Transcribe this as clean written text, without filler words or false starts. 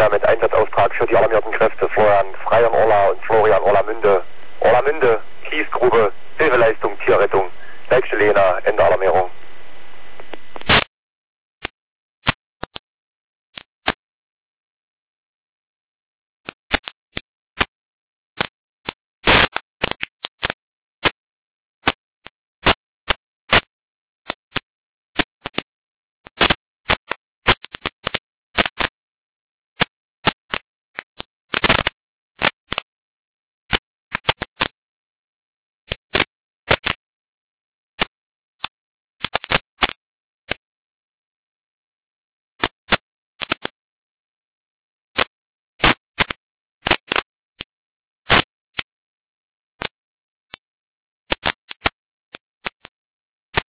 Feuerwehr mit Einsatzauftrag für die alarmierten Kräfte Florian Freion Orla und Florian Orlamünde. Orlamünde, Kiesgrube, Hilfeleistung, Tierrettung, Leitstelle Jena, Ende Alarmierung.